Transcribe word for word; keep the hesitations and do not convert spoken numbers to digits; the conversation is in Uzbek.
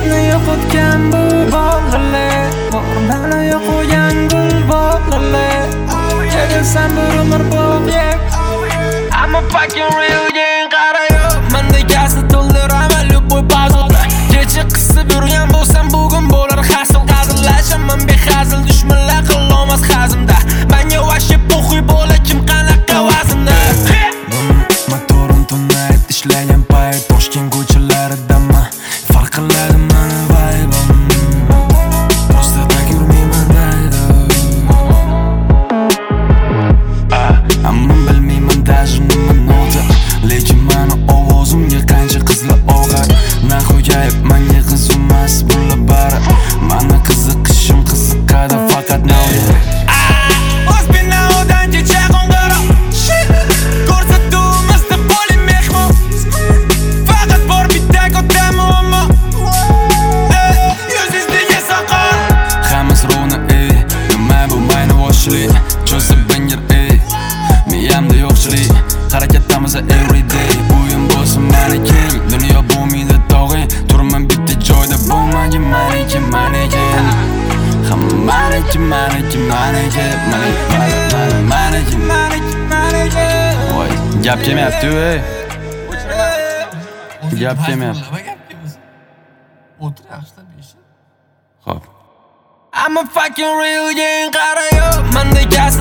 Meni yo'qotgan bu bog'lar bor, meni yo'qogan gul bog'lar. Kelsan bir umr bo'g'ib I'm a fucking real gang qarayo. Menda gazni to'ldiraman любой puzzle. Kecha qisib yurgan bo'lsam bugun bo'lar hasil qazillashaman behazil dushmanlar qilolmas hazmda. Menga vashi po'xuy bo'la kim qanaqa vaznda. Motorim tunayib ishlagan payt Toshkent ko'chalaridaman farq qiladi meni vibe'im. Просто так yurmayman daydi. Ammo bilmayman даже nima nota, lekin meni ovozimga qancha qizlar og'ar. Nahoyat menga qiziqmas bular bari, meni qiziqishim qiziqadi faqat noya. O'z binodan kecha qo'ng'iroq ko'rsatuvimizda bo'ling mehmon. Faqat bor bitta katta muammo, yuzingizdagi soqol. Hammasi rona ey, nima bu meni boshli cho'zib bingir ey. Miyamda yo'qchilik, harakatdamiz every day. O'yin bo'lsin meniki, dunyo bu menda tog'ing. Turman bitta joyda bo'lmagin meniki, meniki. Hamma meniki, meniki, meniki, meniki, meniki, meniki, meniki. Voy, gap kelmayapti ey. Gap kelmayapti. O'tir yaxshilab yashab. Xo'p. I'm a fucking real gang qarayo. Menda gaz